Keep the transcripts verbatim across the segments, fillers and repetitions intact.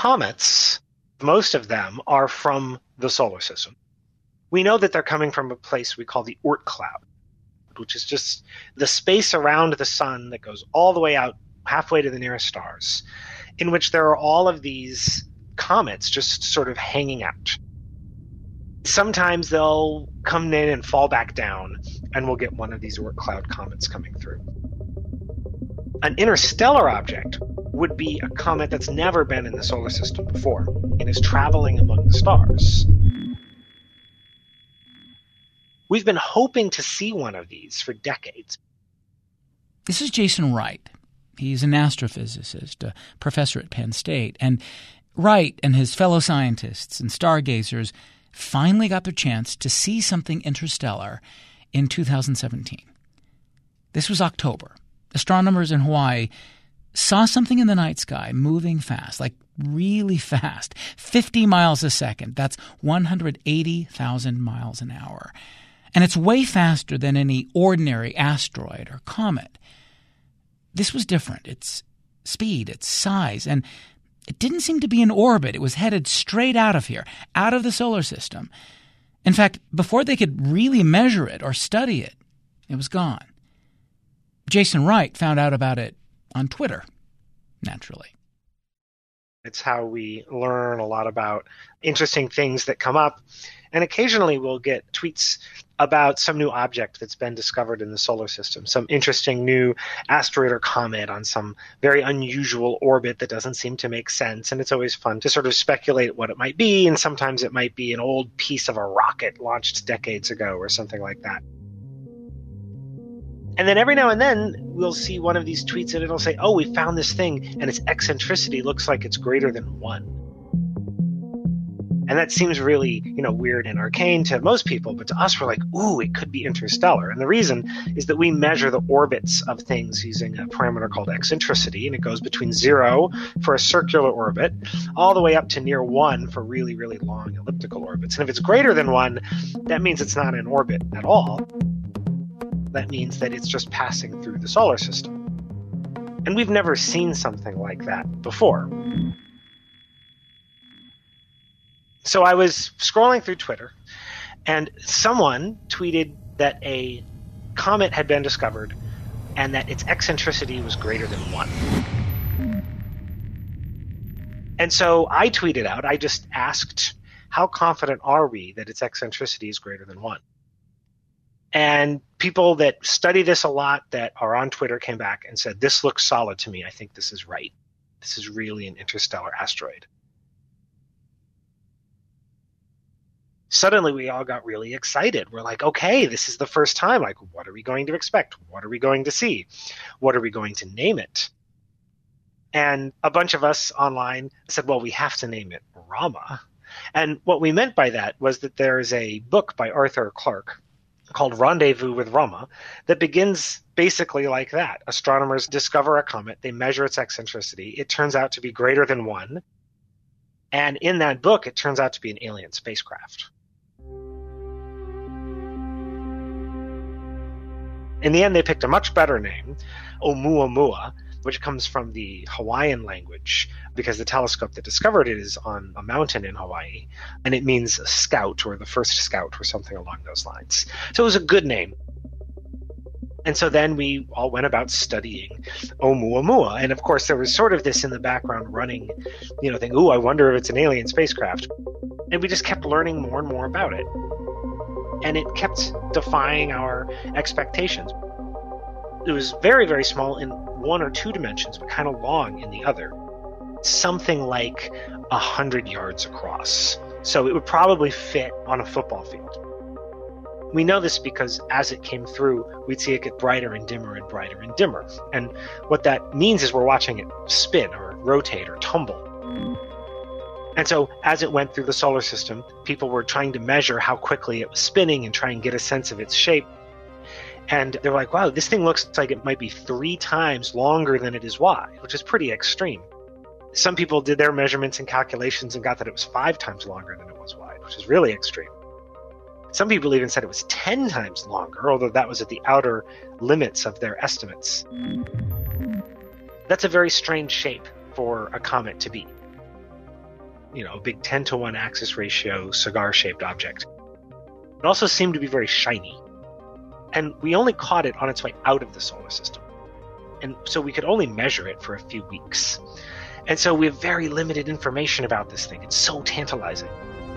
comets, most of them are from the solar system. We know that they're coming from a place we call the Oort cloud, which is just the space around the sun that goes all the way out halfway to the nearest stars, in which there are all of these comets just sort of hanging out. Sometimes they'll come in and fall back down, and we'll get one of these Oort cloud comets coming through. An interstellar object would be a comet that's never been in the solar system before and is traveling among the stars. We've been hoping to see one of these for decades. This is Jason Wright. He's an astrophysicist, a professor at Penn State. And Wright and his fellow scientists and stargazers finally got their chance to see something interstellar in two thousand seventeen. This was October. Astronomers in Hawaii saw something in the night sky moving fast, like really fast, fifty miles a second. That's one hundred eighty thousand miles an hour. And it's way faster than any ordinary asteroid or comet. This was different. Its speed, its size, and it didn't seem to be in orbit. It was headed straight out of here, out of the solar system. In fact, before they could really measure it or study it, it was gone. Jason Wright found out about it on Twitter, naturally. It's how we learn a lot about interesting things that come up. And occasionally we'll get tweets about some new object that's been discovered in the solar system, some interesting new asteroid or comet on some very unusual orbit that doesn't seem to make sense. And it's always fun to sort of speculate what it might be. And sometimes it might be an old piece of a rocket launched decades ago or something like that. And then every now and then we'll see one of these tweets and it'll say, oh, we found this thing and its eccentricity looks like it's greater than one. And that seems really, you know, weird and arcane to most people, but to us, we're like, ooh, it could be interstellar. And the reason is that we measure the orbits of things using a parameter called eccentricity, and it goes between zero for a circular orbit all the way up to near one for really, really long elliptical orbits. And if it's greater than one, that means it's not in orbit at all. That means that it's just passing through the solar system. And we've never seen something like that before. So I was scrolling through Twitter, and someone tweeted that a comet had been discovered and that its eccentricity was greater than one. And so I tweeted out, I just asked, how confident are we that its eccentricity is greater than one? And people that study this a lot that are on Twitter came back and said, this looks solid to me. I think this is right. This is really an interstellar asteroid. Suddenly we all got really excited. We're like, okay, this is the first time. Like, what are we going to expect? What are we going to see? What are we going to name it? And a bunch of us online said, well, we have to name it Rama. And what we meant by that was that there is a book by Arthur Clarke called Rendezvous with Rama that begins basically like that. Astronomers discover a comet. They measure its eccentricity. It turns out to be greater than one. And in that book, it turns out to be an alien spacecraft. In the end, they picked a much better name, Oumuamua, which comes from the Hawaiian language because the telescope that discovered it is on a mountain in Hawaii, and it means scout or the first scout or something along those lines. So it was a good name. And so then we all went about studying Oumuamua. And of course, there was sort of this in the background running, you know, thing, ooh, I wonder if it's an alien spacecraft. And we just kept learning more and more about it. And it kept defying our expectations. It was very, very small in one or two dimensions, but kind of long in the other. Something like a hundred yards across. So it would probably fit on a football field. We know this because as it came through, we'd see it get brighter and dimmer and brighter and dimmer. And what that means is we're watching it spin or rotate or tumble. And so as it went through the solar system, people were trying to measure how quickly it was spinning and try and get a sense of its shape. And they're like, wow, this thing looks like it might be three times longer than it is wide, which is pretty extreme. Some people did their measurements and calculations and got that it was five times longer than it was wide, which is really extreme. Some people even said it was ten times longer, although that was at the outer limits of their estimates. That's a very strange shape for a comet to be. you know, a big ten to one axis ratio cigar-shaped object. It also seemed to be very shiny. And we only caught it on its way out of the solar system. And so we could only measure it for a few weeks. And so we have very limited information about this thing. It's so tantalizing.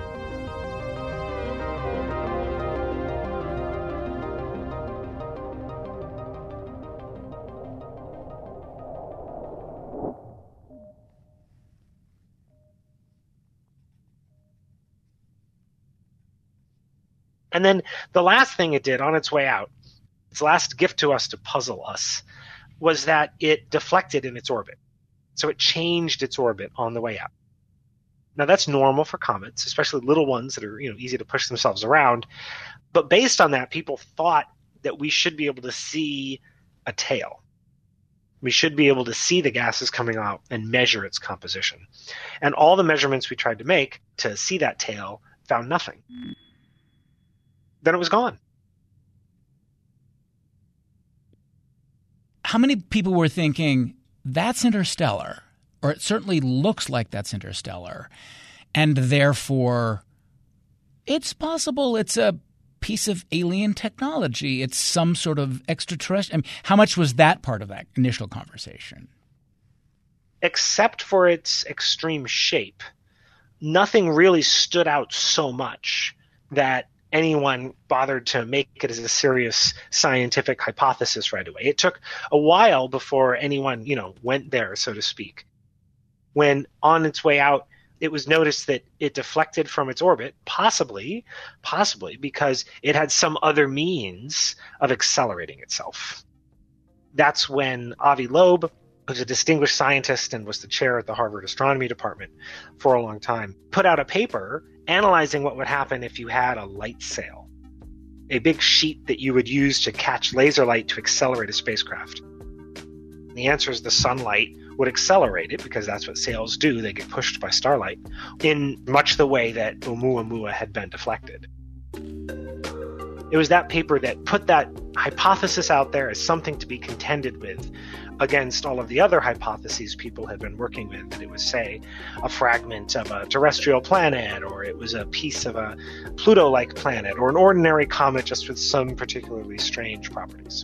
And then the last thing it did on its way out, its last gift to us to puzzle us, was that it deflected in its orbit. So it changed its orbit on the way out. Now that's normal for comets, especially little ones that are, you know, easy to push themselves around. But based on that, people thought that we should be able to see a tail. We should be able to see the gases coming out and measure its composition. And all the measurements we tried to make to see that tail found nothing. Then it was gone. How many people were thinking, that's interstellar, or it certainly looks like that's interstellar, and therefore it's possible it's a piece of alien technology, it's some sort of extraterrestrial? I mean, how much was that part of that initial conversation? Except for its extreme shape, nothing really stood out so much that anyone bothered to make it as a serious scientific hypothesis right away. It took a while before anyone, you know, went there, so to speak. When on its way out, it was noticed that it deflected from its orbit, possibly, possibly because it had some other means of accelerating itself. That's when Avi Loeb, who's a distinguished scientist and was the chair at the Harvard Astronomy Department for a long time, put out a paper analyzing what would happen if you had a light sail, a big sheet that you would use to catch laser light to accelerate a spacecraft. The answer is the sunlight would accelerate it, because that's what sails do. They get pushed by starlight in much the way that Oumuamua had been deflected. It was that paper that put that hypothesis out there as something to be contended with against all of the other hypotheses people had been working with, that it was, say, a fragment of a terrestrial planet, or it was a piece of a Pluto-like planet, or an ordinary comet just with some particularly strange properties.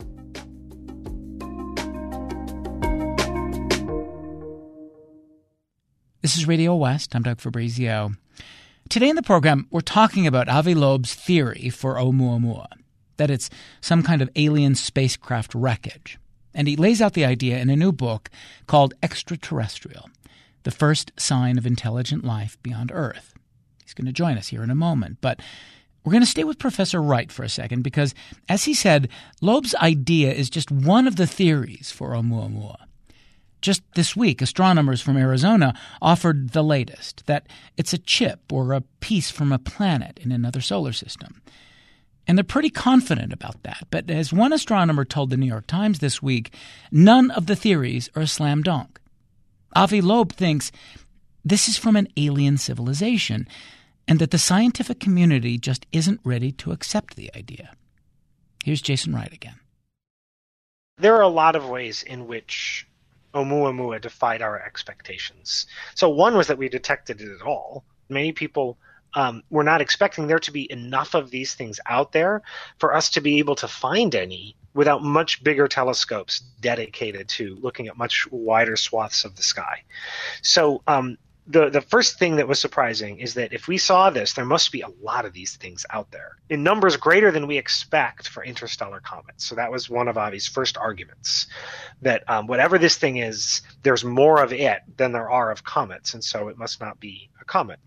This is Radio West. I'm Doug Fabrizio. Today in the program, we're talking about Avi Loeb's theory for Oumuamua, that it's some kind of alien spacecraft wreckage. And he lays out the idea in a new book called Extraterrestrial, The First Sign of Intelligent Life Beyond Earth. He's going to join us here in a moment. But we're going to stay with Professor Wright for a second because, as he said, Loeb's idea is just one of the theories for Oumuamua. Just this week, astronomers from Arizona offered the latest, that it's a chip or a piece from a planet in another solar system. And they're pretty confident about that. But as one astronomer told the New York Times this week, none of the theories are a slam dunk. Avi Loeb thinks this is from an alien civilization and that the scientific community just isn't ready to accept the idea. Here's Jason Wright again. There are a lot of ways in which Oumuamua defied our expectations. So one was that we detected it at all. Many people um, were not expecting there to be enough of these things out there for us to be able to find any without much bigger telescopes dedicated to looking at much wider swaths of the sky. So um, the, the first thing that was surprising is that if we saw this, there must be a lot of these things out there in numbers greater than we expect for interstellar comets. So that was one of Avi's first arguments, that um, whatever this thing is, there's more of it than there are of comets, and so it must not be a comet.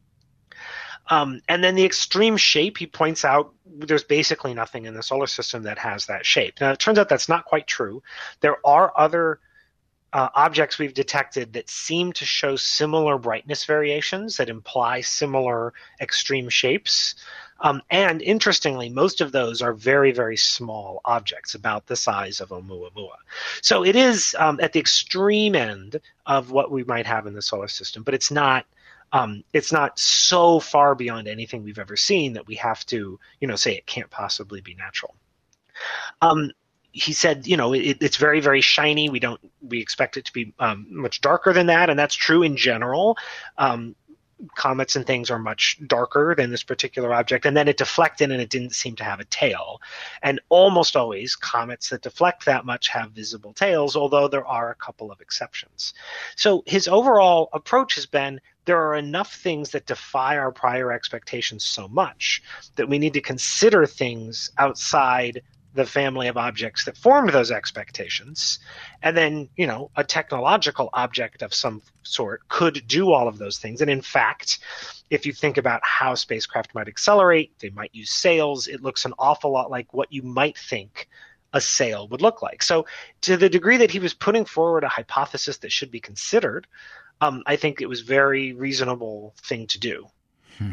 Um, and then the extreme shape, he points out there's basically nothing in the solar system that has that shape. Now, it turns out that's not quite true. There are other uh, objects we've detected that seem to show similar brightness variations that imply similar extreme shapes. Um, and interestingly, most of those are very, very small objects, about the size of Oumuamua. So it is um, at the extreme end of what we might have in the solar system, but it's not Um, it's not so far beyond anything we've ever seen that we have to, you know, say it can't possibly be natural. Um, he said, you know, it, it's very, very shiny. We don't, we expect it to be um, much darker than that, and that's true in general. Um, comets and things are much darker than this particular object, and then it deflected and it didn't seem to have a tail. And almost always comets that deflect that much have visible tails, although there are a couple of exceptions. So his overall approach has been, there are enough things that defy our prior expectations so much that we need to consider things outside the family of objects that formed those expectations. And then, you know, a technological object of some sort could do all of those things. And in fact, if you think about how spacecraft might accelerate, they might use sails. It looks an awful lot like what you might think a sail would look like. So to the degree that he was putting forward a hypothesis that should be considered, um, I think it was a very reasonable thing to do. Hmm.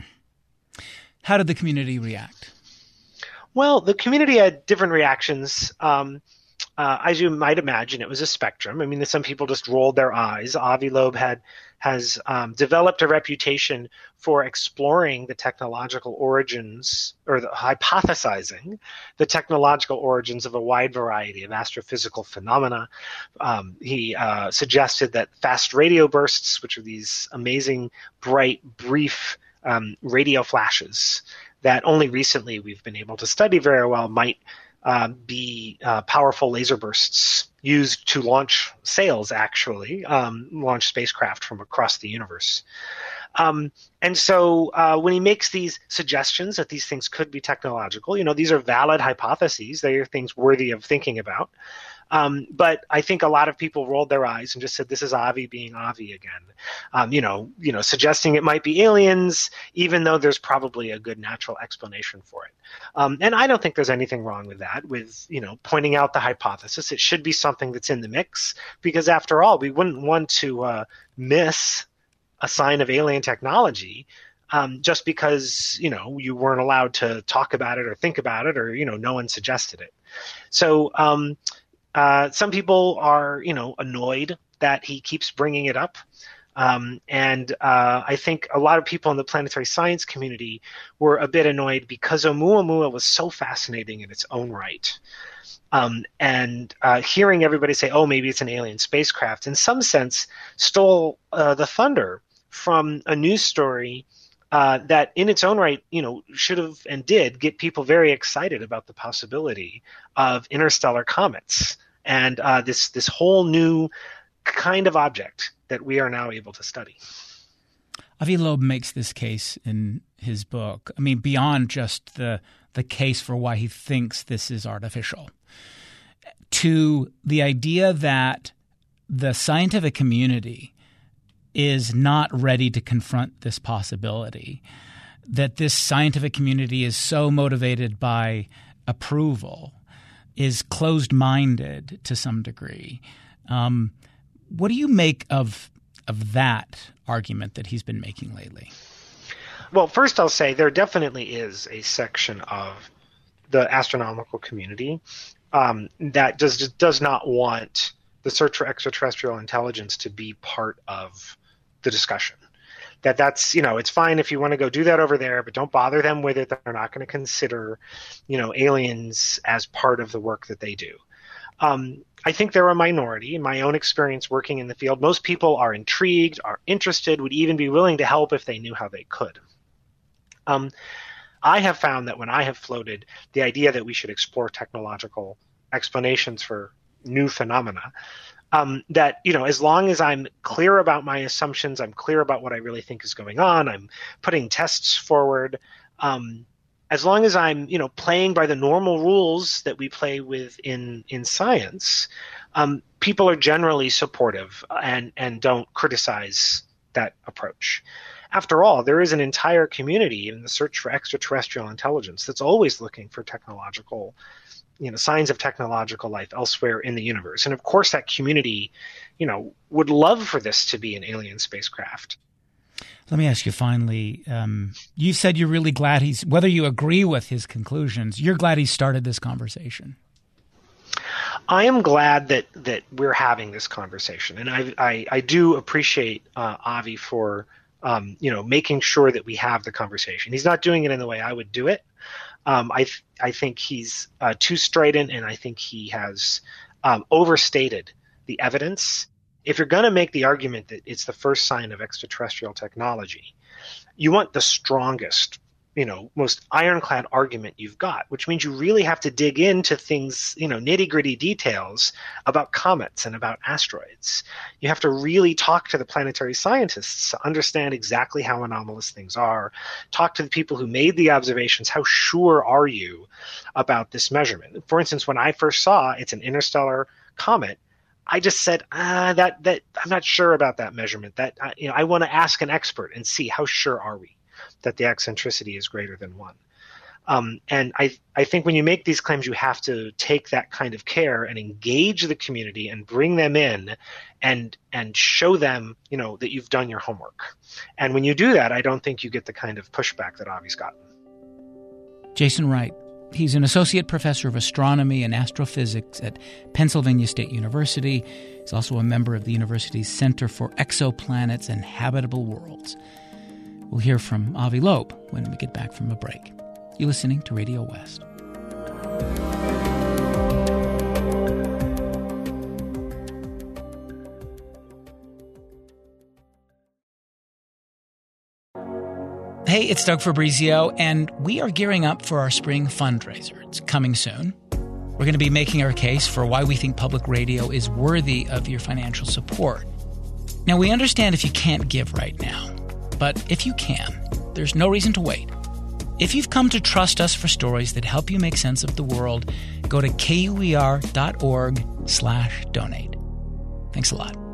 How did the community react? Well, the community had different reactions. Um, uh, as you might imagine, it was a spectrum. I mean, some people just rolled their eyes. Avi Loeb had has um, developed a reputation for exploring the technological origins, or the, hypothesizing the technological origins of a wide variety of astrophysical phenomena. Um, he uh, suggested that fast radio bursts, which are these amazing, bright, brief um, radio flashes that only recently we've been able to study very well, might uh, be uh, powerful laser bursts used to launch sails, actually, um, launch spacecraft from across the universe. Um, and so uh, when he makes these suggestions that these things could be technological, you know, these are valid hypotheses. They are things worthy of thinking about. Um, but I think a lot of people rolled their eyes and just said, "This is Avi being Avi again." Um, you know, you know, suggesting it might be aliens, even though there's probably a good natural explanation for it. Um, and I don't think there's anything wrong with that. With you know, pointing out the hypothesis, it should be something that's in the mix, because after all, we wouldn't want to uh, miss a sign of alien technology um, just because you know you weren't allowed to talk about it or think about it, or you know, no one suggested it. So. Um, Uh, some people are, you know, annoyed that he keeps bringing it up. Um, and uh, I think a lot of people in the planetary science community were a bit annoyed because Oumuamua was so fascinating in its own right. Um, and uh, hearing everybody say, oh, maybe it's an alien spacecraft, in some sense stole uh, the thunder from a news story uh, that in its own right, you know, should have and did get people very excited about the possibility of interstellar comets. And uh, this this whole new kind of object that we are now able to study. Avi Loeb makes this case in his book. I mean, beyond just the the case for why he thinks this is artificial, to the idea that the scientific community is not ready to confront this possibility, that this scientific community is so motivated by approval, is closed-minded to some degree. Um, what do you make of of that argument that he's been making lately? Well, first I'll say there definitely is a section of the astronomical community um, that does does not want the search for extraterrestrial intelligence to be part of the discussion. That that's, you know, it's fine if you want to go do that over there, but don't bother them with it. They're not going to consider, you know, aliens as part of the work that they do. Um, I think they're a minority. In my own experience working in the field, most people are intrigued, are interested, would even be willing to help if they knew how they could. Um, I have found that when I have floated the idea that we should explore technological explanations for new phenomena, Um, that, you know, as long as I'm clear about my assumptions, I'm clear about what I really think is going on, I'm putting tests forward, um, as long as I'm, you know, playing by the normal rules that we play with in, in science, um, people are generally supportive and, and don't criticize that approach. After all, there is an entire community in the search for extraterrestrial intelligence that's always looking for technological you know, signs of technological life elsewhere in the universe. And of course that community, you know, would love for this to be an alien spacecraft. Let me ask you finally, um, you said you're really glad he's, whether you agree with his conclusions, you're glad he started this conversation. I am glad that, that we're having this conversation. And I, I, I do appreciate uh, Avi for, um, you know, making sure that we have the conversation. He's not doing it in the way I would do it. Um, I th- I think he's uh, too strident, and I think he has um, overstated the evidence. If you're going to make the argument that it's the first sign of extraterrestrial technology, you want the strongest, you know, most ironclad argument you've got, which means you really have to dig into things, you know, nitty-gritty details about comets and about asteroids. You have to really talk to the planetary scientists to understand exactly how anomalous things are. Talk to the people who made the observations. How sure are you about this measurement? For instance, when I first saw it's an interstellar comet, I just said, ah, that that I'm not sure about that measurement. That uh, you know, I want to ask an expert and see how sure are we that the eccentricity is greater than one. Um, and I, I think when you make these claims, you have to take that kind of care and engage the community and bring them in and and show them, you know, that you've done your homework. And when you do that, I don't think you get the kind of pushback that Avi's gotten. Jason Wright. He's an associate professor of astronomy and astrophysics at Pennsylvania State University. He's also a member of the university's Center for Exoplanets and Habitable Worlds. We'll hear from Avi Loeb when we get back from a break. You're listening to Radio West. Hey, it's Doug Fabrizio, and we are gearing up for our spring fundraiser. It's coming soon. We're going to be making our case for why we think public radio is worthy of your financial support. Now, we understand if you can't give right now, but if you can, there's no reason to wait. If you've come to trust us for stories that help you make sense of the world, go to kuer.org slash donate. Thanks a lot.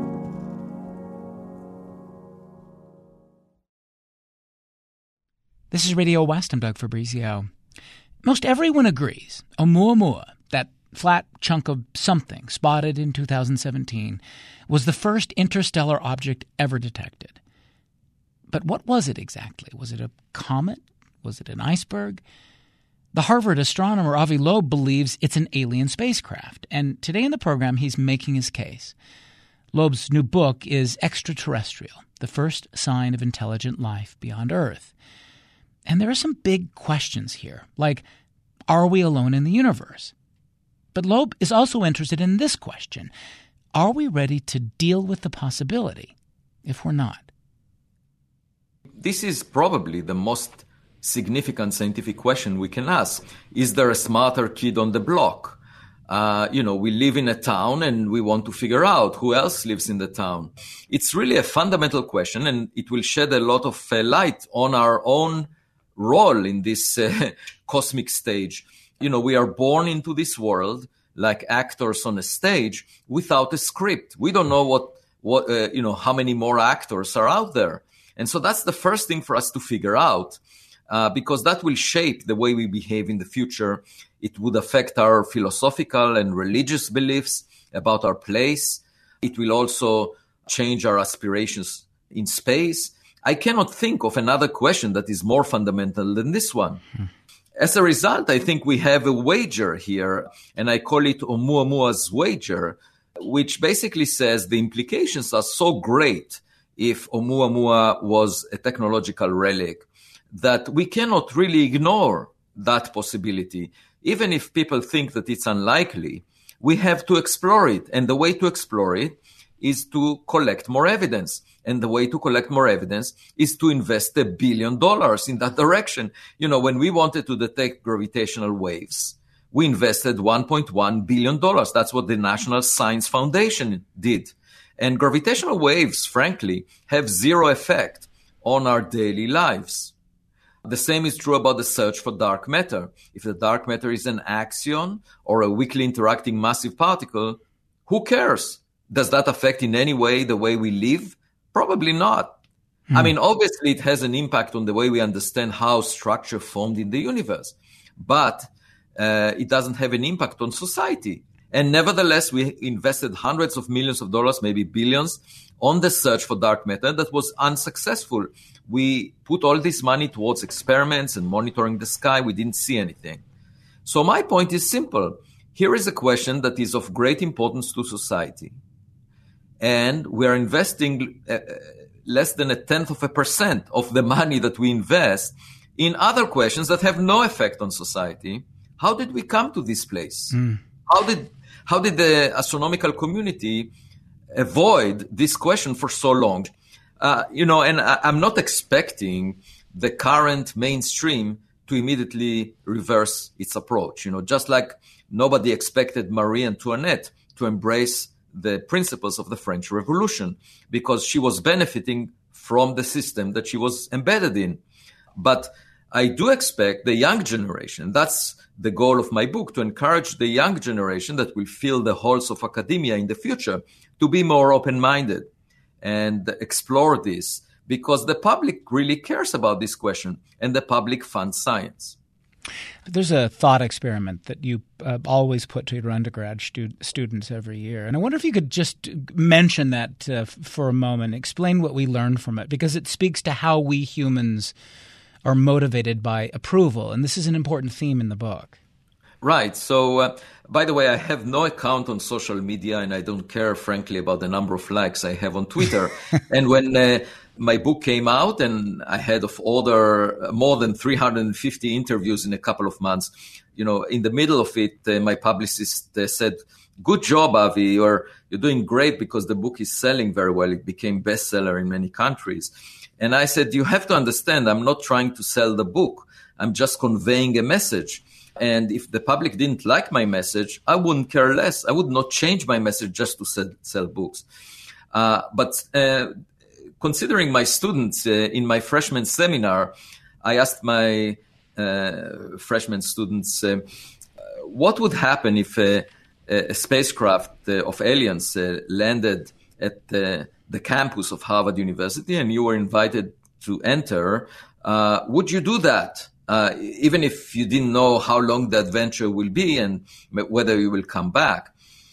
This is Radio West. I'm Doug Fabrizio. Most everyone agrees Oumuamua, that flat chunk of something spotted in two thousand seventeen, was the first interstellar object ever detected. But what was it exactly? Was it a comet? Was it an iceberg? The Harvard astronomer Avi Loeb believes it's an alien spacecraft, and today in the program he's making his case. Loeb's new book is Extraterrestrial, the First Sign of Intelligent Life Beyond Earth. And there are some big questions here, like, are we alone in the universe? But Loeb is also interested in this question. Are we ready to deal with the possibility if we're not? This is probably the most significant scientific question we can ask. Is there a smarter kid on the block? Uh, you know, we live in a town and we want to figure out who else lives in the town. It's really a fundamental question, and it will shed a lot of uh, light on our own role in this uh, cosmic stage. You know, we are born into this world like actors on a stage without a script. We don't know what, what uh, you know, how many more actors are out there. And so that's the first thing for us to figure out, uh, because that will shape the way we behave in the future. It would affect our philosophical and religious beliefs about our place. It will also change our aspirations in space. I cannot think of another question that is more fundamental than this one. Hmm. As a result, I think we have a wager here, and I call it Oumuamua's wager, which basically says the implications are so great if Oumuamua was a technological relic that we cannot really ignore that possibility. Even if people think that it's unlikely, we have to explore it. And the way to explore it is to collect more evidence. And the way to collect more evidence is to invest a billion dollars in that direction. You know, when we wanted to detect gravitational waves, we invested one point one billion dollars. That's what the National Science Foundation did. And gravitational waves, frankly, have zero effect on our daily lives. The same is true about the search for dark matter. If the dark matter is an axion or a weakly interacting massive particle, who cares? Does that affect in any way the way we live? Probably not. Hmm. I mean, obviously, it has an impact on the way we understand how structure formed in the universe. But uh, it doesn't have an impact on society. And nevertheless, we invested hundreds of millions of dollars, maybe billions, on the search for dark matter that was unsuccessful. We put all this money towards experiments and monitoring the sky. We didn't see anything. So my point is simple. Here is a question that is of great importance to society. And we are investing uh, less than a tenth of a percent of the money that we invest in other questions that have no effect on society. How did we come to this place? Mm. How did how did the astronomical community avoid this question for so long? Uh, you know, and I, I'm not expecting the current mainstream to immediately reverse its approach. You know, just like nobody expected Marie Antoinette to embrace the principles of the French Revolution because she was benefiting from the system that she was embedded in. But I do expect the young generation, that's the goal of my book, to encourage the young generation that will fill the halls of academia in the future to be more open-minded and explore this, because the public really cares about this question and the public funds science. There's a thought experiment that you uh, always put to your undergrad stu- students every year. And I wonder if you could just mention that uh, f- for a moment, explain what we learned from it, because it speaks to how we humans are motivated by approval. And this is an important theme in the book. Right. So, uh, by the way, I have no account on social media, and I don't care, frankly, about the number of likes I have on Twitter. And when uh, my book came out, and I had of order more than three hundred fifty interviews in a couple of months, you know, in the middle of it, uh, my publicist uh, said, "Good job, Avi. You're you're doing great because the book is selling very well. It became bestseller in many countries." And I said, "You have to understand, I'm not trying to sell the book. I'm just conveying a message. And if the public didn't like my message, I wouldn't care less. I would not change my message just to sell, sell books." Uh, but uh, considering my students uh, in my freshman seminar, I asked my uh, freshman students, uh, what would happen if a, a spacecraft uh, of aliens uh, landed at uh, the campus of Harvard University and you were invited to enter? Uh, would you do that? Uh, even if you didn't know how long the adventure will be and whether you will come back.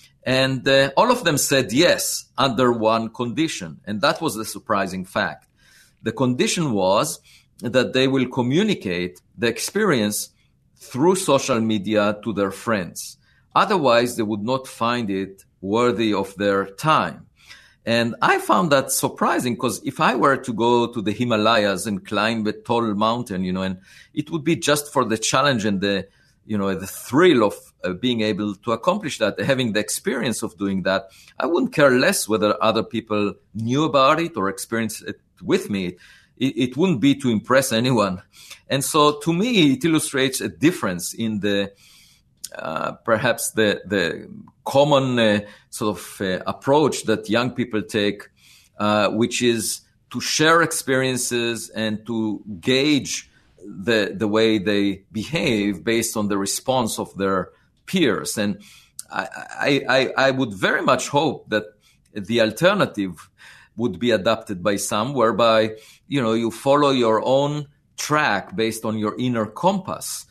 And uh, all of them said yes, under one condition. And that was the surprising fact. The condition was that they will communicate the experience through social media to their friends. Otherwise, they would not find it worthy of their time. And I found that surprising, because if I were to go to the Himalayas and climb a tall mountain, you know, and it would be just for the challenge and the, you know, the thrill of uh, being able to accomplish that, having the experience of doing that, I wouldn't care less whether other people knew about it or experienced it with me. It, it wouldn't be to impress anyone. And so to me, it illustrates a difference in the Uh, perhaps the the common uh, sort of uh, approach that young people take, uh, which is to share experiences and to gauge the the way they behave based on the response of their peers. And I, I, I would very much hope that the alternative would be adopted by some, whereby, you know, you follow your own track based on your inner compass.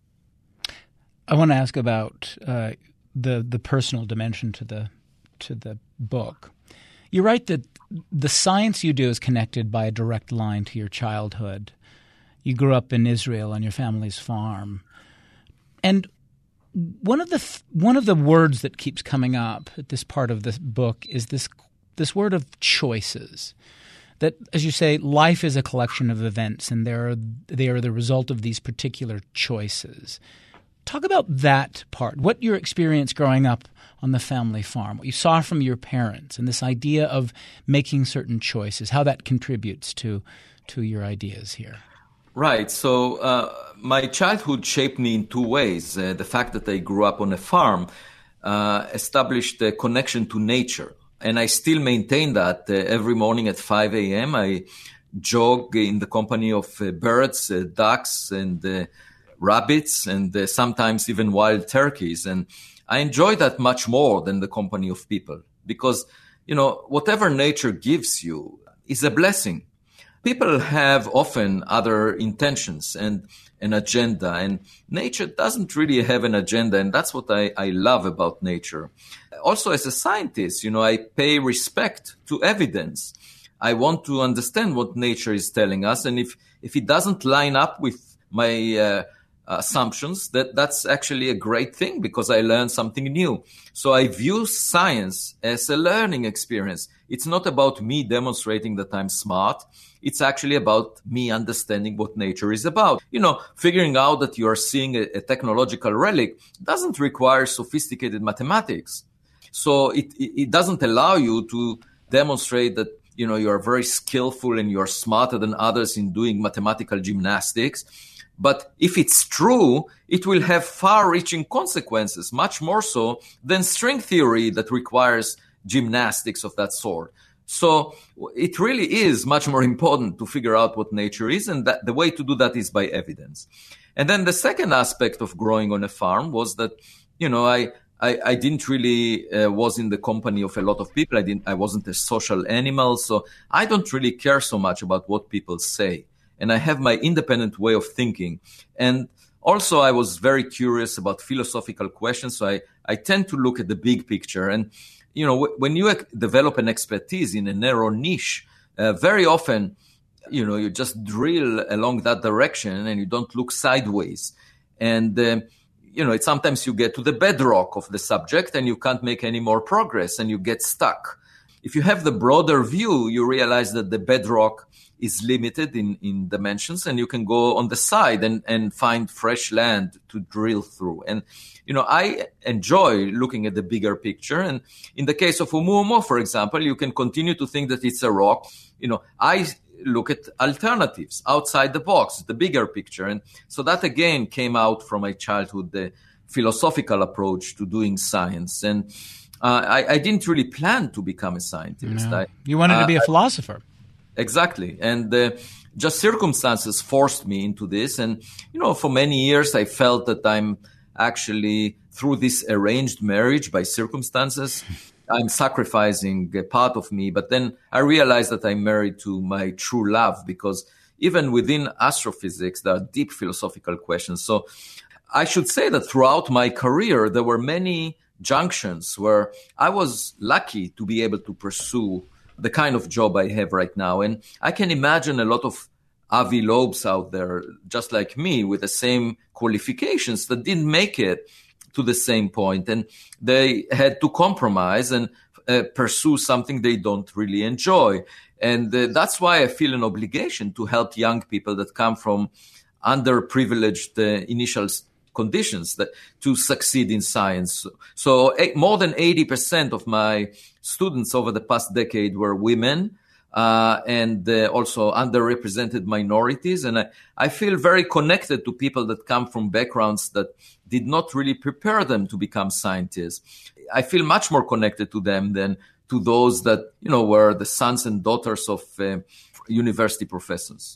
I want to ask about uh, the the personal dimension to the to the book. You write that the science you do is connected by a direct line to your childhood. You grew up in Israel on your family's farm, and one of the th- one of the words that keeps coming up at this part of the book is this this word of choices. That, as you say, life is a collection of events, and they are they are the result of these particular choices. Talk about that part, what your experience growing up on the family farm, what you saw from your parents, and this idea of making certain choices, how that contributes to to your ideas here. Right. So uh, my childhood shaped me in two ways. Uh, the fact that I grew up on a farm uh, established a connection to nature. And I still maintain that uh, every morning at five a.m. I jog in the company of uh, birds, uh, ducks, and uh, rabbits, and uh, sometimes even wild turkeys. And I enjoy that much more than the company of people, because, you know, whatever nature gives you is a blessing. People have often other intentions and an agenda, and nature doesn't really have an agenda. And that's what I, I love about nature. Also, as a scientist, you know, I pay respect to evidence. I want to understand what nature is telling us. And if, if it doesn't line up with my uh, assumptions, that that's actually a great thing, because I learned something new. So I view science as a learning experience. It's not about me demonstrating that I'm smart. It's actually about me understanding what nature is about. You know, figuring out that you are seeing a, a technological relic doesn't require sophisticated mathematics. So it, it, it doesn't allow you to demonstrate that you know, you're very skillful and you're smarter than others in doing mathematical gymnastics. But if it's true, it will have far-reaching consequences, much more so than string theory that requires gymnastics of that sort. So it really is much more important to figure out what nature is, and that the way to do that is by evidence. And then the second aspect of growing on a farm was that, you know, I I, I didn't really uh, was in the company of a lot of people. I didn't. I wasn't a social animal, so I don't really care so much about what people say. And I have my independent way of thinking. And also, I was very curious about philosophical questions, so I, I tend to look at the big picture. And, you know, w- when you ec- develop an expertise in a narrow niche, uh, very often, you know, you just drill along that direction and you don't look sideways. And, uh, you know, it, sometimes you get to the bedrock of the subject and you can't make any more progress and you get stuck. If you have the broader view, you realize that the bedrock is limited in, in dimensions and you can go on the side and, and find fresh land to drill through. And, you know, I enjoy looking at the bigger picture. And in the case of Oumuamua, for example, you can continue to think that it's a rock. You know, I look at alternatives outside the box, the bigger picture. And so that again came out from my childhood, the philosophical approach to doing science. And uh, I, I didn't really plan to become a scientist. No. I, you wanted uh, to be a philosopher. Exactly. And uh, just circumstances forced me into this. And, you know, for many years, I felt that I'm actually, through this arranged marriage by circumstances, I'm sacrificing a part of me. But then I realized that I'm married to my true love, because even within astrophysics, there are deep philosophical questions. So I should say that throughout my career, there were many junctions where I was lucky to be able to pursue the kind of job I have right now. And I can imagine a lot of Avi Loebs out there, just like me, with the same qualifications that didn't make it to the same point. And they had to compromise and uh, pursue something they don't really enjoy. And uh, that's why I feel an obligation to help young people that come from underprivileged uh, initial conditions that to succeed in science. So uh, more than eighty percent of my students over the past decade were women, uh, and uh, also underrepresented minorities. And I, I feel very connected to people that come from backgrounds that did not really prepare them to become scientists. I feel much more connected to them than to those that, you know, were the sons and daughters of uh, university professors.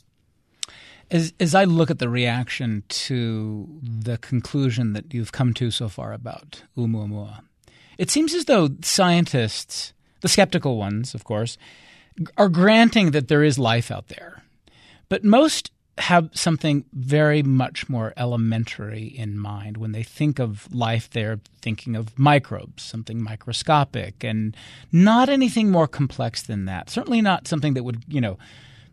As, as I look at the reaction to the conclusion that you've come to so far about Oumuamua, it seems as though scientists, the skeptical ones, of course, are granting that there is life out there. But most have something very much more elementary in mind. When they think of life, they're thinking of microbes, something microscopic, and not anything more complex than that. Certainly not something that would, you know,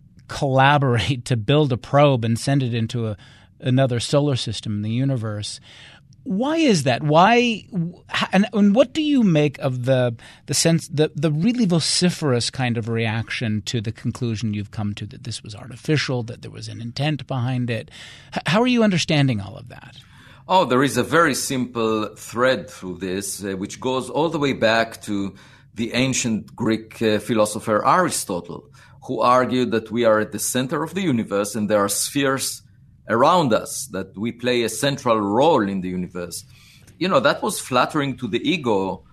collaborate to build a probe and send it into a, another solar system in the universe. Why is that? Why and, and what do you make of the the sense the the really vociferous kind of reaction to the conclusion you've come to, that this was artificial, that there was an intent behind it? H- how are you understanding all of that? Oh, there is a very simple thread through this, uh, which goes all the way back to the ancient Greek uh, philosopher Aristotle, who argued that we are at the center of the universe and there are spheres around us, that we play a central role in the universe. You know, that was flattering to the ego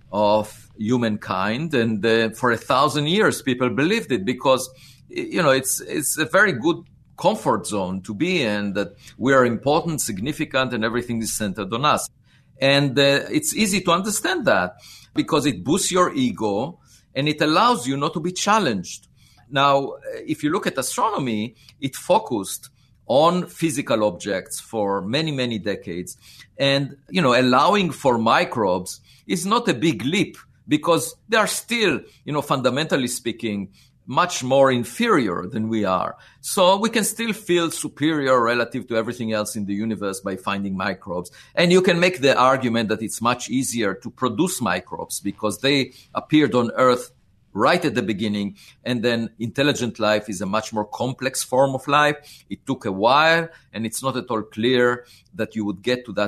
of humankind. And uh, for a thousand years, people believed it because, you know, it's it's a very good comfort zone to be in, that we are important, significant, and everything is centered on us. And uh, it's easy to understand that because it boosts your ego and it allows you not to be challenged. Now, if you look at astronomy, it focused on physical objects for many, many decades. And, you know, allowing for microbes is not a big leap because they are still, you know, fundamentally speaking, much more inferior than we are. So we can still feel superior relative to everything else in the universe by finding microbes. And you can make the argument that it's much easier to produce microbes because they appeared on Earth right at the beginning, and then intelligent life is a much more complex form of life. It took a while, and it's not at all clear that you would get to that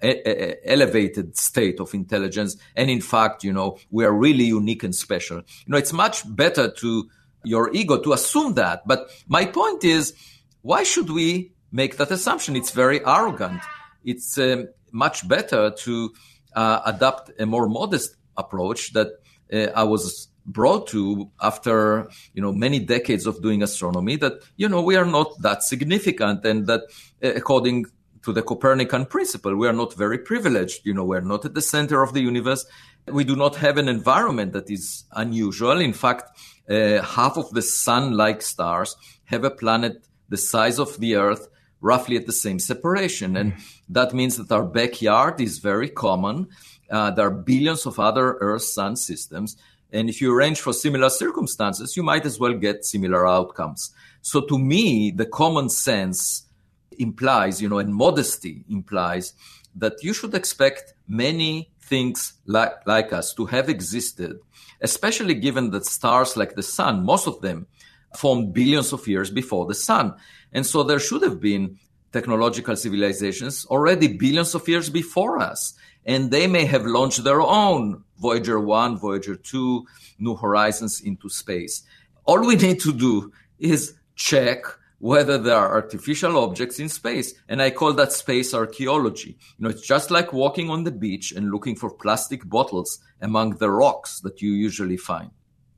a, a elevated state of intelligence. And in fact, you know, we are really unique and special. You know, it's much better to your ego to assume that. But my point is, why should we make that assumption? It's very arrogant. It's um, much better to uh, adopt a more modest approach that uh, I was brought to after, you know, many decades of doing astronomy, that, you know, we are not that significant, and that uh, according to the Copernican principle, we are not very privileged. You know, we're not at the center of the universe. We do not have an environment that is unusual. In fact, uh, half of the sun-like stars have a planet the size of the Earth, roughly at the same separation. And that means that our backyard is very common. Uh, there are billions of other Earth-Sun systems. And if you arrange for similar circumstances, you might as well get similar outcomes. So to me, the common sense implies, you know, and modesty implies that you should expect many things like, like us to have existed, especially given that stars like the sun, most of them formed billions of years before the sun. And so there should have been technological civilizations already billions of years before us. And they may have launched their own Voyager one, Voyager two, New Horizons into space. All we need to do is check whether there are artificial objects in space. And I call that space archaeology. You know, it's just like walking on the beach and looking for plastic bottles among the rocks that you usually find.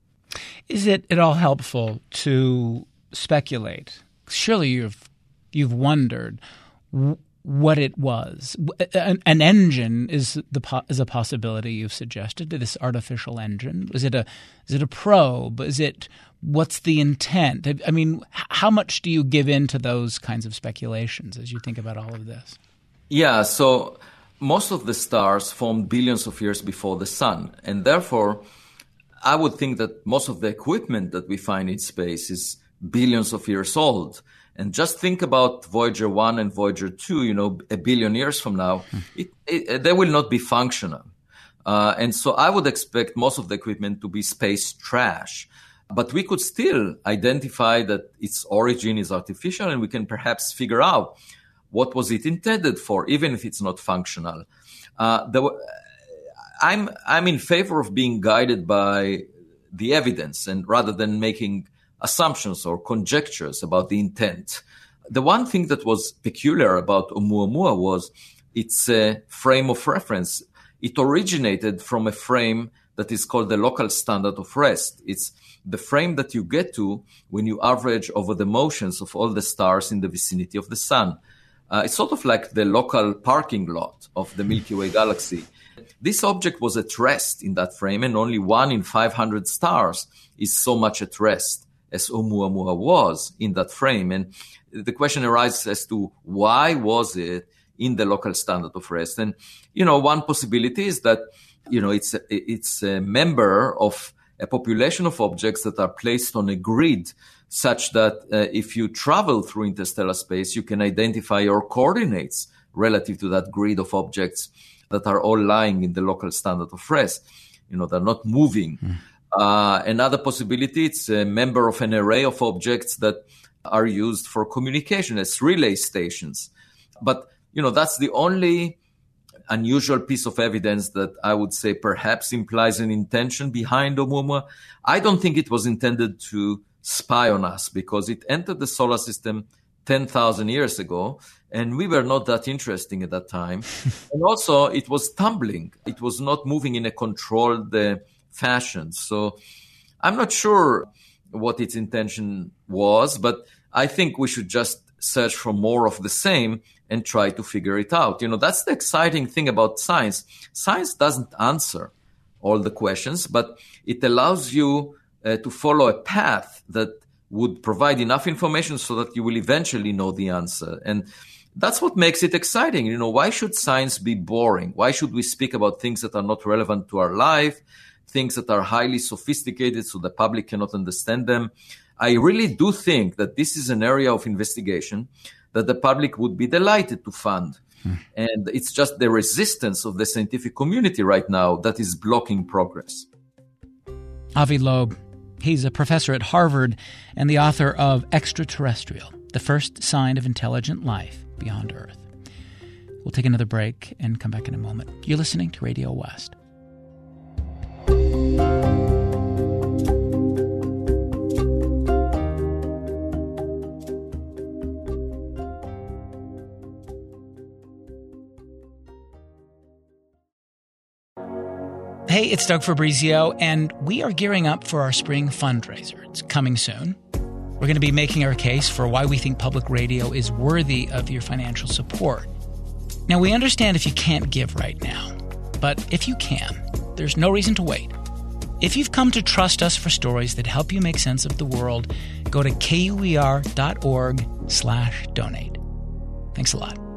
Is it at all helpful to speculate? Surely you've you've wondered what it was. An, an engine is the is a possibility you've suggested. This artificial engine, is it a is it a probe? Is it what's the intent? I mean, how much do you give in to those kinds of speculations as you think about all of this? Yeah, so most of the stars formed billions of years before the sun, and therefore I would think that most of the equipment that we find in space is billions of years old. And just think about Voyager one and Voyager two, you know, a billion years from now, it, it, they will not be functional. Uh, and so I would expect most of the equipment to be space trash. But we could still identify that its origin is artificial, and we can perhaps figure out what was it intended for, even if it's not functional. Uh, the, I'm I'm in favor of being guided by the evidence, and rather than making assumptions or conjectures about the intent. The one thing that was peculiar about Oumuamua was its uh, frame of reference. It originated from a frame that is called the local standard of rest. It's the frame that you get to when you average over the motions of all the stars in the vicinity of the sun. Uh, it's sort of like the local parking lot of the Milky Way galaxy. This object was at rest in that frame, and only one in five hundred stars is so much at rest as Oumuamua was in that frame. And the question arises as to why was it in the local standard of rest? And, you know, one possibility is that, you know, it's, it's a member of a population of objects that are placed on a grid such that uh, if you travel through interstellar space, you can identify your coordinates relative to that grid of objects that are all lying in the local standard of rest. You know, they're not moving. Mm. Uh, another possibility, it's a member of an array of objects that are used for communication as relay stations. But, you know, that's the only unusual piece of evidence that I would say perhaps implies an intention behind Oumuamua. I don't think it was intended to spy on us, because it entered the solar system ten thousand years ago, and we were not that interesting at that time. And also, it was tumbling. It was not moving in a controlled uh, fashion. So I'm not sure what its intention was, but I think we should just search for more of the same and try to figure it out. You know, that's the exciting thing about science. Science doesn't answer all the questions, but it allows you uh, to follow a path that would provide enough information so that you will eventually know the answer. And that's what makes it exciting. You know, why should science be boring? Why should we speak about things that are not relevant to our life, things that are highly sophisticated so the public cannot understand them? I really do think that this is an area of investigation that the public would be delighted to fund. Hmm. And it's just the resistance of the scientific community right now that is blocking progress. Avi Loeb, he's a professor at Harvard and the author of Extraterrestrial, the First Sign of Intelligent Life Beyond Earth. We'll take another break and come back in a moment. You're listening to Radio West. Hey, it's Doug Fabrizio, and we are gearing up for our spring fundraiser. It's coming soon. We're going to be making our case for why we think public radio is worthy of your financial support. Now, we understand if you can't give right now, but if you can, there's no reason to wait. If you've come to trust us for stories that help you make sense of the world, go to kuer.org slash donate. Thanks a lot.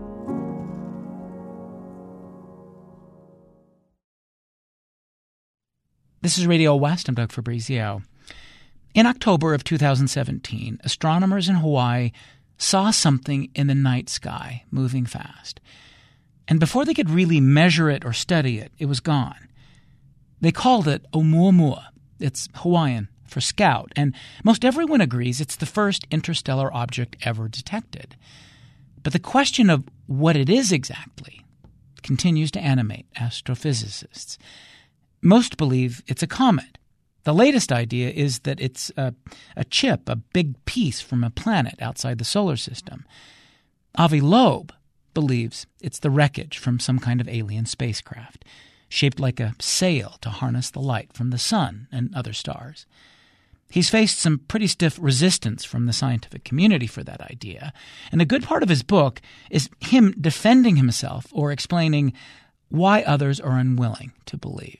This is Radio West. I'm Doug Fabrizio. In October of two thousand seventeen, astronomers in Hawaii saw something in the night sky moving fast. And before they could really measure it or study it, it was gone. They called it Oumuamua. It's Hawaiian for scout, and most everyone agrees it's the first interstellar object ever detected. But the question of what it is exactly continues to animate astrophysicists. Most believe it's a comet. The latest idea is that it's a, a chip, a big piece from a planet outside the solar system. Avi Loeb believes it's the wreckage from some kind of alien spacecraft, shaped like a sail to harness the light from the sun and other stars. He's faced some pretty stiff resistance from the scientific community for that idea, and a good part of his book is him defending himself or explaining why others are unwilling to believe.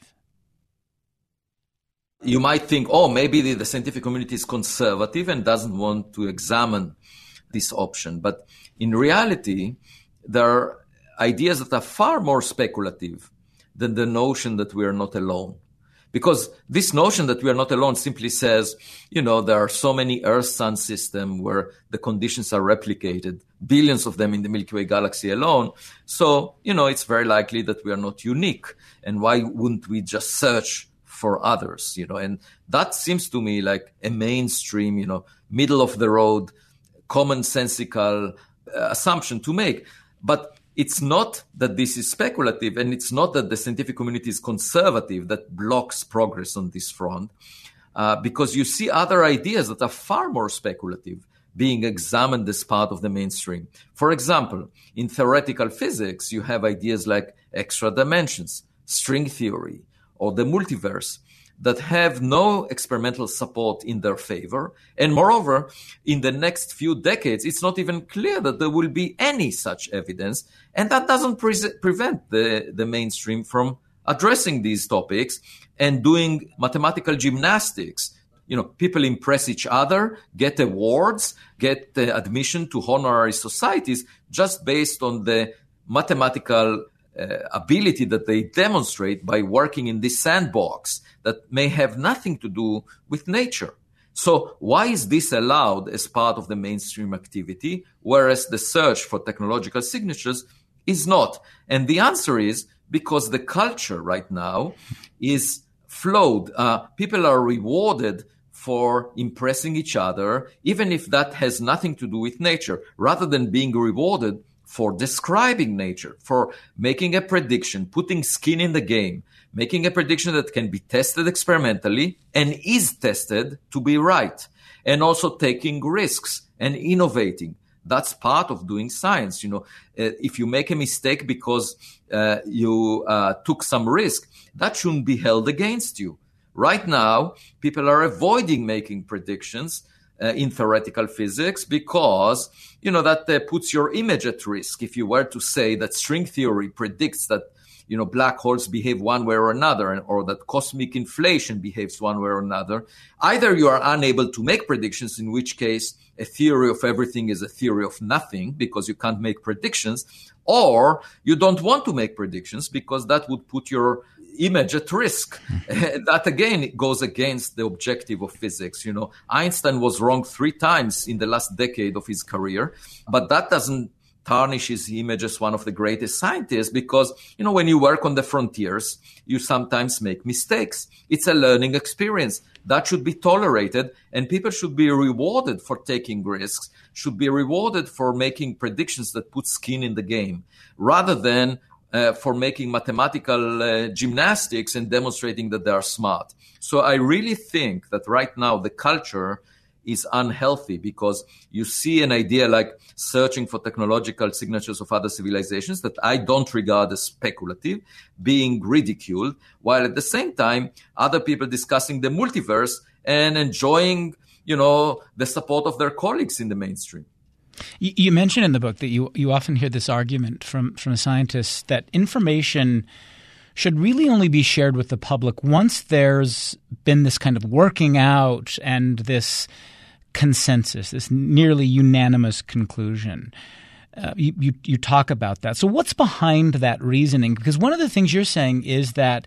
You might think, oh, maybe the, the scientific community is conservative and doesn't want to examine this option. But in reality, there are ideas that are far more speculative than the notion that we are not alone. Because this notion that we are not alone simply says, you know, there are so many Earth-Sun systems where the conditions are replicated, billions of them in the Milky Way galaxy alone. So, you know, it's very likely that we are not unique. And why wouldn't we just search for others, you know? And that seems to me like a mainstream, you know, middle of the road, commonsensical uh, assumption to make. But it's not that this is speculative, and it's not that the scientific community is conservative that blocks progress on this front, uh, because you see other ideas that are far more speculative being examined as part of the mainstream. For example, in theoretical physics, you have ideas like extra dimensions, string theory, or the multiverse that have no experimental support in their favor. And moreover, in the next few decades, it's not even clear that there will be any such evidence. And that doesn't pre- prevent the, the mainstream from addressing these topics and doing mathematical gymnastics. You know, people impress each other, get awards, get uh, admission to honorary societies just based on the mathematical Uh, ability that they demonstrate by working in this sandbox that may have nothing to do with nature. So why is this allowed as part of the mainstream activity, whereas the search for technological signatures is not? And the answer is because the culture right now is flawed. Uh, people are rewarded for impressing each other, even if that has nothing to do with nature, rather than being rewarded for describing nature, for making a prediction, putting skin in the game, making a prediction that can be tested experimentally and is tested to be right, and also taking risks and innovating. That's part of doing science. You know, uh, if you make a mistake because uh, you uh, took some risk, that shouldn't be held against you. Right now, people are avoiding making predictions Uh, in theoretical physics because, you know, that uh, puts your image at risk. If you were to say that string theory predicts that, you know, black holes behave one way or another, and, or that cosmic inflation behaves one way or another, either you are unable to make predictions, in which case a theory of everything is a theory of nothing because you can't make predictions, or you don't want to make predictions because that would put your image at risk. Mm-hmm. That again goes against the objective of physics. You know, Einstein was wrong three times in the last decade of his career, but that doesn't tarnish his image as one of the greatest scientists because, you know, when you work on the frontiers, you sometimes make mistakes. It's a learning experience that should be tolerated, and people should be rewarded for taking risks, should be rewarded for making predictions that put skin in the game, rather than uh, for making mathematical uh, gymnastics and demonstrating that they are smart. So I really think that right now the culture is unhealthy because you see an idea like searching for technological signatures of other civilizations that I don't regard as speculative, being ridiculed, while at the same time, other people discussing the multiverse and enjoying, you know, the support of their colleagues in the mainstream. You, you mentioned in the book that you, you often hear this argument from, from scientists that information should really only be shared with the public once there's been this kind of working out and this consensus, this nearly unanimous conclusion. Uh, you, you, you talk about that. So what's behind that reasoning? Because one of the things you're saying is that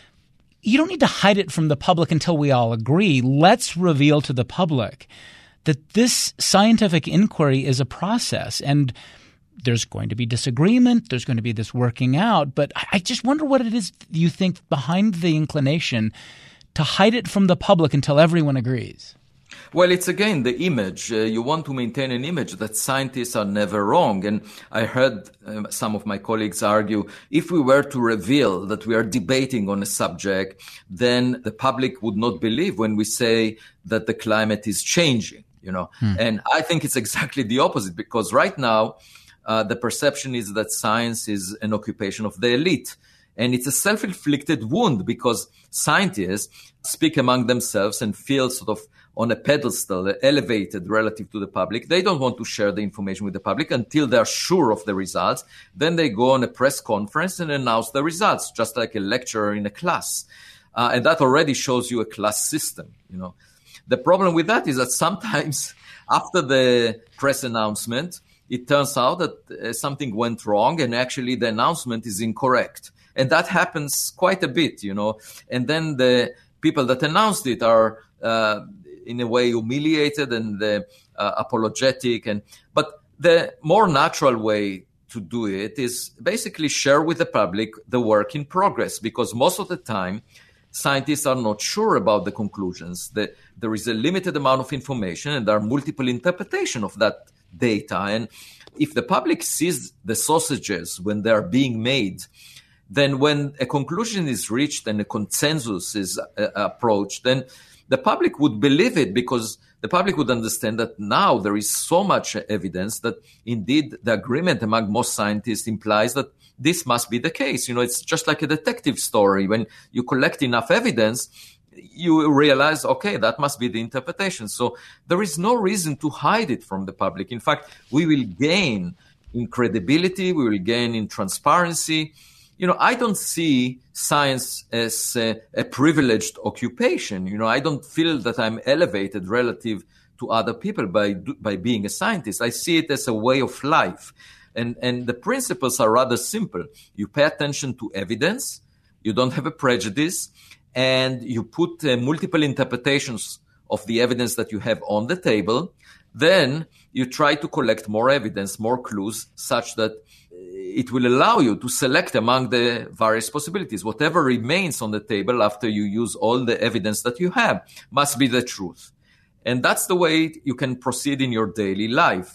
you don't need to hide it from the public until we all agree. Let's reveal to the public that this scientific inquiry is a process, and there's going to be disagreement, there's going to be this working out, but I just wonder what it is you think behind the inclination to hide it from the public until everyone agrees. Well, it's again the image. Uh, you want to maintain an image that scientists are never wrong. And I heard um, some of my colleagues argue, if we were to reveal that we are debating on a subject, then the public would not believe when we say that the climate is changing, you know. Hmm. And I think it's exactly the opposite, because right now, Uh, the perception is that science is an occupation of the elite. And it's a self-inflicted wound because scientists speak among themselves and feel sort of on a pedestal, elevated relative to the public. They don't want to share the information with the public until they're sure of the results. Then they go on a press conference and announce the results, just like a lecturer in a class. Uh, and that already shows you a class system, you know. The problem with that is that sometimes after the press announcement, it turns out that uh, something went wrong and actually the announcement is incorrect. And that happens quite a bit, you know. And then the people that announced it are uh, in a way humiliated and uh, uh, apologetic. And but the more natural way to do it is basically share with the public the work in progress, because most of the time scientists are not sure about the conclusions. The, there is a limited amount of information and there are multiple interpretations of that data. And if the public sees the sausages when they are being made, then when a conclusion is reached and a consensus is uh, approached, then the public would believe it, because the public would understand that now there is so much evidence that indeed the agreement among most scientists implies that this must be the case. You know, it's just like a detective story. When you collect enough evidence, you realize, okay, that must be the interpretation. So there is no reason to hide it from the public. In fact, we will gain in credibility, we will gain in transparency. You know, I don't see science as a, a privileged occupation. You know, I don't feel that I'm elevated relative to other people by by being a scientist. I see it as a way of life. And, and the principles are rather simple. You pay attention to evidence, you don't have a prejudice, and you put uh, multiple interpretations of the evidence that you have on the table. Then you try to collect more evidence, more clues, such that it will allow you to select among the various possibilities. Whatever remains on the table after you use all the evidence that you have must be the truth. And that's the way you can proceed in your daily life.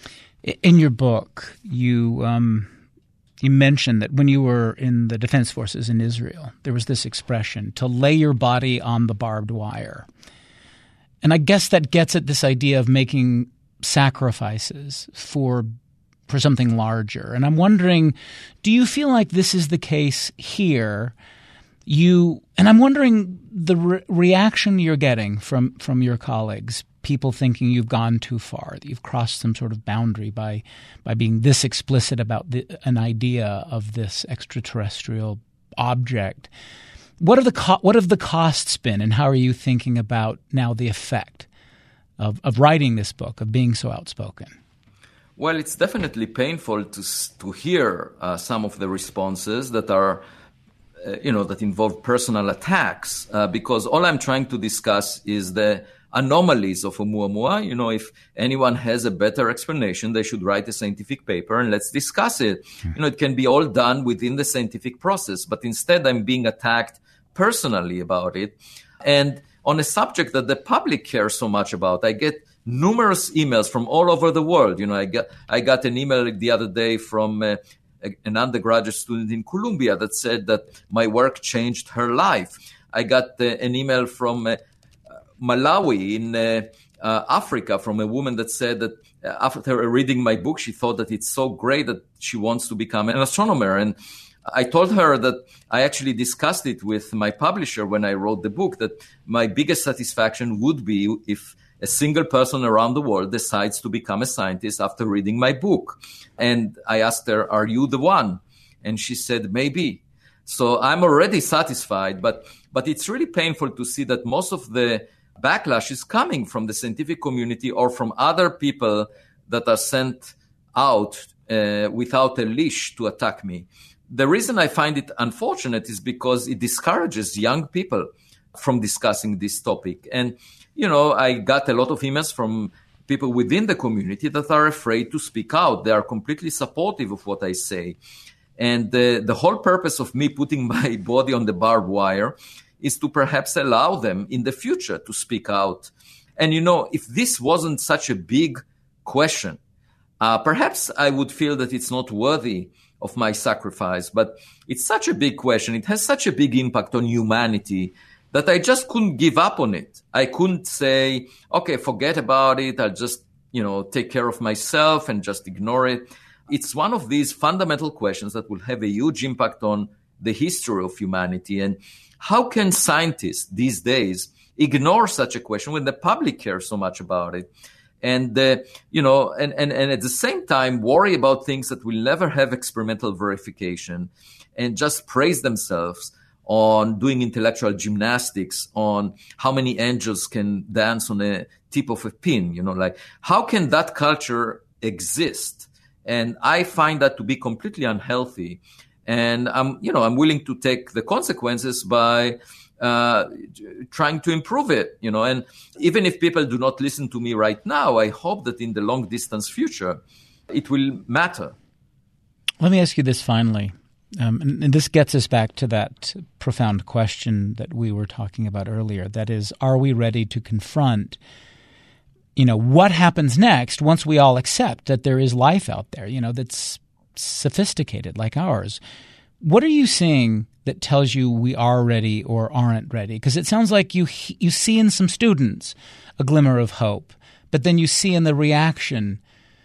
In your book, you um, you mentioned that when you were in the Defense Forces in Israel, there was this expression, to lay your body on the barbed wire. And I guess that gets at this idea of making sacrifices for for something larger. And I'm wondering, do you feel like this is the case here? You and I'm wondering the re- reaction you're getting from, from your colleagues, people thinking you've gone too far, that you've crossed some sort of boundary by by being this explicit about the, an idea of this extraterrestrial object. What are the co- what have the costs been, and how are you thinking about now the effect of, of writing this book, of being so outspoken? Well, it's definitely painful to to hear uh, some of the responses that are, uh, you know, that involve personal attacks, uh, because all I'm trying to discuss is the anomalies of Oumuamua. You know, if anyone has a better explanation, they should write a scientific paper and let's discuss it. You know, it can be all done within the scientific process, but instead I'm being attacked personally about it. And on a subject that the public cares so much about, I get numerous emails from all over the world. You know, I got I got an email the other day from uh, an undergraduate student in Columbia that said that my work changed her life. I got uh, an email from uh, Malawi in uh, uh, Africa from a woman that said that uh, after reading my book, she thought that it's so great that she wants to become an astronomer. And I told her that I actually discussed it with my publisher when I wrote the book, that my biggest satisfaction would be if a single person around the world decides to become a scientist after reading my book. And I asked her, are you the one? And she said, maybe. So I'm already satisfied, but but it's really painful to see that most of the backlash is coming from the scientific community or from other people that are sent out uh, without a leash to attack me. The reason I find it unfortunate is because it discourages young people from discussing this topic. And, you know, I got a lot of emails from people within the community that are afraid to speak out. They are completely supportive of what I say. And the, the whole purpose of me putting my body on the barbed wire is to perhaps allow them in the future to speak out. And, you know, if this wasn't such a big question, uh, perhaps I would feel that it's not worthy of my sacrifice. But it's such a big question. It has such a big impact on humanity that I just couldn't give up on it. I couldn't say, okay, forget about it. I'll just, you know, take care of myself and just ignore it. It's one of these fundamental questions that will have a huge impact on the history of humanity. And how can scientists these days ignore such a question when the public cares so much about it? And, uh, you know, and, and, and at the same time, worry about things that will never have experimental verification and just praise themselves on doing intellectual gymnastics, on how many angels can dance on a tip of a pin, you know, like how can that culture exist? And I find that to be completely unhealthy. And I'm, you know, I'm willing to take the consequences by uh, trying to improve it, you know. And even if people do not listen to me right now, I hope that in the long distance future, it will matter. Let me ask you this finally. Um, and, and this gets us back to that profound question that we were talking about earlier. That is, are we ready to confront, you know, what happens next once we all accept that there is life out there, you know, that's sophisticated like ours? What are you seeing that tells you we are ready or aren't ready? Because it sounds like you you see in some students a glimmer of hope, but then you see in the reaction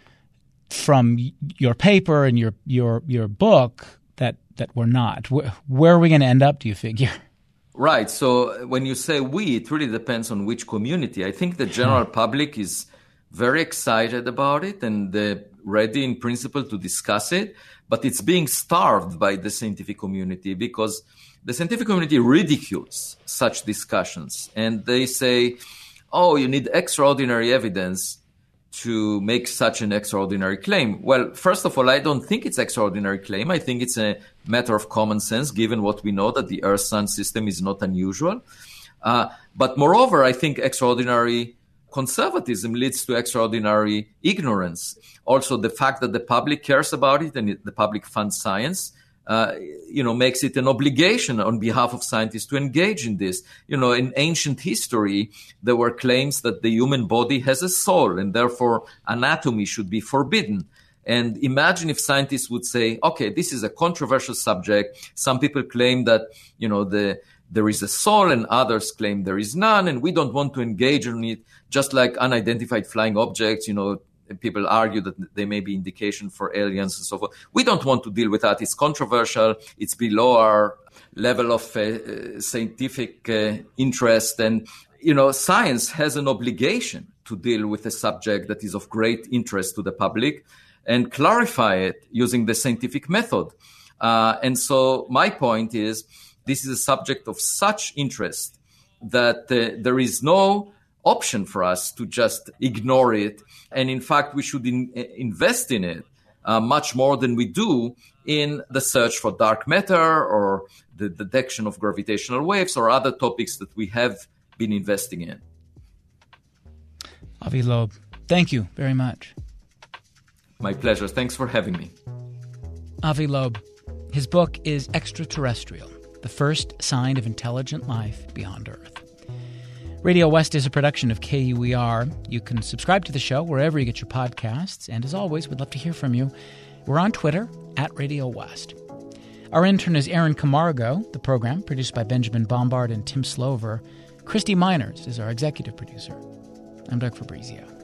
from your paper and your your your book that that we're not. Where, where are we going to end up, do you figure? Right. So when you say we, it really depends on which community. I think the general public is very excited about it and uh, ready in principle to discuss it, but it's being starved by the scientific community because the scientific community ridicules such discussions. And they say, oh, you need extraordinary evidence to make such an extraordinary claim. Well, first of all, I don't think it's extraordinary claim. I think it's a matter of common sense, given what we know that the Earth-Sun system is not unusual. Uh, but moreover, I think extraordinary conservatism leads to extraordinary ignorance. Also, the fact that the public cares about it and the public funds science, uh, you know, makes it an obligation on behalf of scientists to engage in this. You know, in ancient history, there were claims that the human body has a soul and therefore anatomy should be forbidden. And imagine if scientists would say, okay, this is a controversial subject. Some people claim that, you know, the there is a soul and others claim there is none, and we don't want to engage in it, just like unidentified flying objects, you know, people argue that they may be indication for aliens and so forth. We don't want to deal with that. It's controversial. It's below our level of uh, scientific uh, interest. And, you know, science has an obligation to deal with a subject that is of great interest to the public and clarify it using the scientific method. Uh, and so my point is, this is a subject of such interest that uh, there is no option for us to just ignore it. And in fact, we should in, invest in it uh, much more than we do in the search for dark matter or the detection of gravitational waves or other topics that we have been investing in. Avi Loeb, thank you very much. My pleasure. Thanks for having me. Avi Loeb. His book is Extraterrestrial, The First Sign of Intelligent Life Beyond Earth. Radio West is a production of K U E R. You can subscribe to the show wherever you get your podcasts. And as always, we'd love to hear from you. We're on Twitter, at Radio West. Our intern is Aaron Camargo. The program, produced by Benjamin Bombard and Tim Slover. Christy Miners is our executive producer. I'm Doug Fabrizio.